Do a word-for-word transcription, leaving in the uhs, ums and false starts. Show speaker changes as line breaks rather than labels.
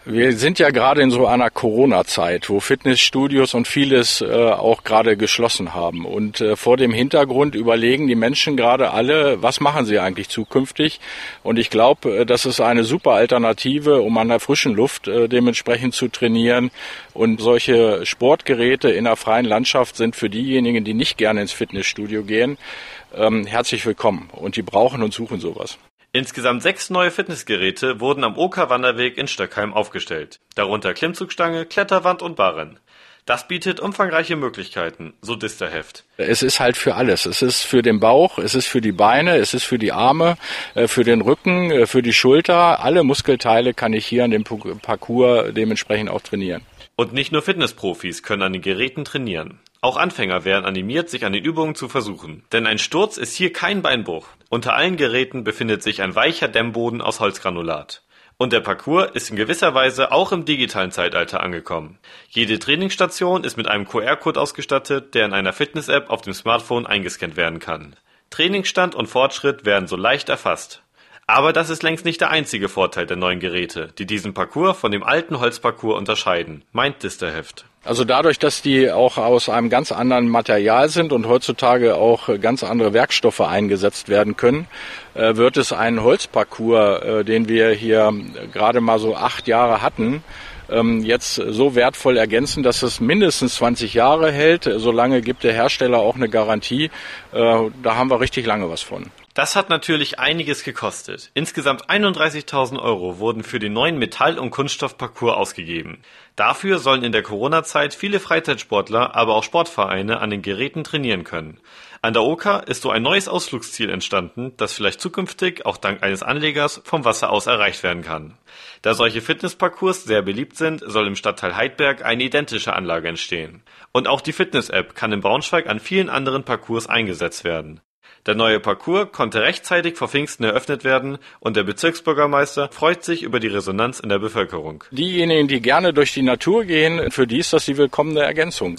Wir sind ja gerade in so einer Corona-Zeit, wo Fitnessstudios und vieles äh, auch gerade geschlossen haben. Und äh, vor dem Hintergrund überlegen die Menschen gerade alle, was machen sie eigentlich zukünftig? Und ich glaube, äh, das ist eine super Alternative, um an der frischen Luft äh, dementsprechend zu trainieren. Und solche Sportgeräte in der freien Landschaft sind für diejenigen, die nicht gerne ins Fitnessstudio gehen, ähm, herzlich willkommen. Und die brauchen und suchen sowas.
Insgesamt sechs neue Fitnessgeräte wurden am Oker-Wanderweg in Stöckheim aufgestellt, darunter Klimmzugstange, Kletterwand und Barren. Das bietet umfangreiche Möglichkeiten, so Disterheft.
Es ist halt für alles. Es ist für den Bauch, es ist für die Beine, es ist für die Arme, für den Rücken, für die Schulter. Alle Muskelteile kann ich hier an dem Parcours dementsprechend auch trainieren.
Und nicht nur Fitnessprofis können an den Geräten trainieren. Auch Anfänger werden animiert, sich an den Übungen zu versuchen. Denn ein Sturz ist hier kein Beinbruch. Unter allen Geräten befindet sich ein weicher Dämmboden aus Holzgranulat. Und der Parcours ist in gewisser Weise auch im digitalen Zeitalter angekommen. Jede Trainingsstation ist mit einem Q R-Code ausgestattet, der in einer Fitness-App auf dem Smartphone eingescannt werden kann. Trainingsstand und Fortschritt werden so leicht erfasst. Aber das ist längst nicht der einzige Vorteil der neuen Geräte, die diesen Parcours von dem alten Holzparcours unterscheiden, meint Disterheft.
Also dadurch, dass die auch aus einem ganz anderen Material sind und heutzutage auch ganz andere Werkstoffe eingesetzt werden können, äh, wird es einen Holzparcours, äh, den wir hier gerade mal so acht Jahre hatten, ähm, jetzt so wertvoll ergänzen, dass es mindestens zwanzig Jahre hält. Solange gibt der Hersteller auch eine Garantie. Äh, da haben wir richtig lange was von.
Das hat natürlich einiges gekostet. Insgesamt einunddreißigtausend Euro wurden für den neuen Metall- und Kunststoffparcours ausgegeben. Dafür sollen in der Corona-Zeit viele Freizeitsportler, aber auch Sportvereine an den Geräten trainieren können. An der Oker ist so ein neues Ausflugsziel entstanden, das vielleicht zukünftig auch dank eines Anlegers vom Wasser aus erreicht werden kann. Da solche Fitnessparcours sehr beliebt sind, soll im Stadtteil Heidberg eine identische Anlage entstehen. Und auch die Fitness-App kann in Braunschweig an vielen anderen Parcours eingesetzt werden. Der neue Parcours konnte rechtzeitig vor Pfingsten eröffnet werden und der Bezirksbürgermeister freut sich über die Resonanz in der Bevölkerung.
Diejenigen, die gerne durch die Natur gehen, für die ist das die willkommene Ergänzung.